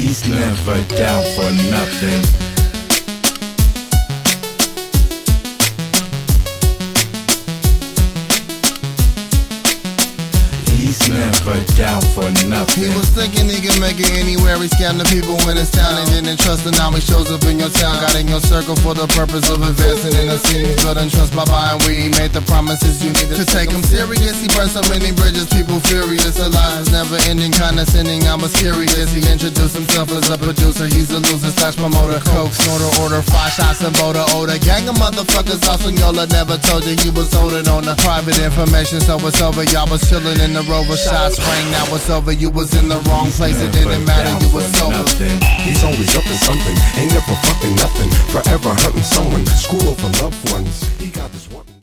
He's never down for nothing. He's never down for nothing. He was thinking he could make it anywhere. He scammed the people in his town and didn't trust, and now he shows up in your town. Got in your circle for the purpose of advancing in the scene. Building trust by buying weed. He made the promises you needed to take him serious. He burned so many bridges, people furious. The lies never ending, condescending. I'm mysterious. He introduced himself as a producer. He's a loser slash promoter. Coke, snorter, order 5 shots and voter odor. Gang of motherfuckers, also Yola never told you he was holding on to private information. So it's over, y'all was chilling in the Rover. Shots rang, now it's over. You was in the wrong place, it didn't matter, you was sober. He's always up to something, ain't never fucking nothing. Forever hurting someone, screw over loved ones. He got this